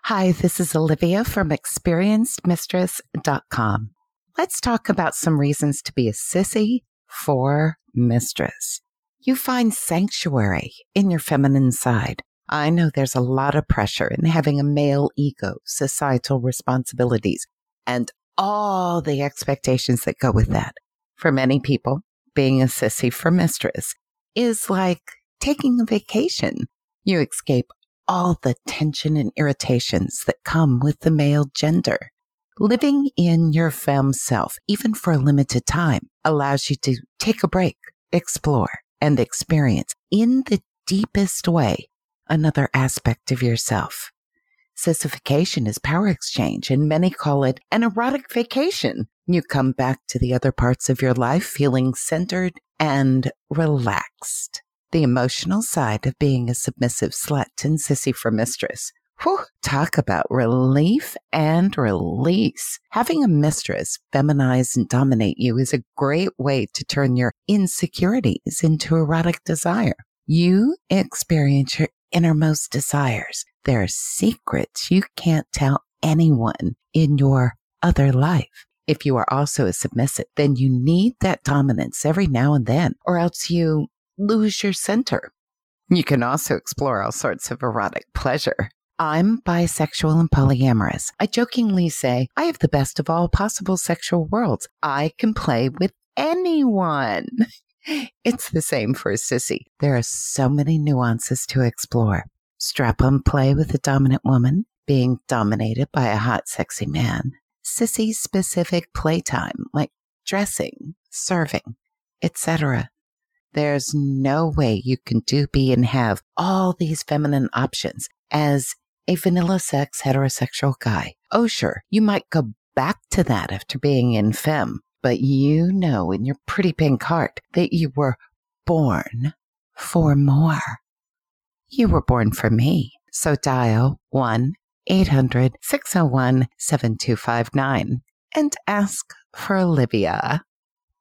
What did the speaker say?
Hi, this is Olivia from experiencedmistress.com. Let's talk about some reasons to be a sissy for mistress. You find sanctuary in your feminine side. I know there's a lot of pressure in having a male ego, societal responsibilities, and all the expectations that go with that. For many people, being a sissy for mistress is like taking a vacation. You escape all the tension and irritations that come with the male gender. Living in your femme self, even for a limited time, allows you to take a break, explore, and experience in the deepest way another aspect of yourself. Sissification is power exchange, and many call it an erotic vacation. You come back to the other parts of your life feeling centered and relaxed. The emotional side of being a submissive slut and sissy for mistress. Whew, talk about relief and release. Having a mistress feminize and dominate you is a great way to turn your insecurities into erotic desire. You experience your innermost desires. There are secrets you can't tell anyone in your other life. If you are also a submissive, then you need that dominance every now and then, or else you lose your center. You can also explore all sorts of erotic pleasure. I'm bisexual and polyamorous. I jokingly say I have the best of all possible sexual worlds. I can play with anyone. It's the same for a sissy. There are so many nuances to explore. Strap-on play with a dominant woman, being dominated by a hot, sexy man. Sissy-specific playtime, like dressing, serving, etc. There's no way you can do, be, and have all these feminine options as a vanilla sex heterosexual guy. Oh, sure, you might go back to that after being in femme, but you know in your pretty pink heart that you were born for more. You were born for me. So dial 1-800-601-7259 and ask for Olivia.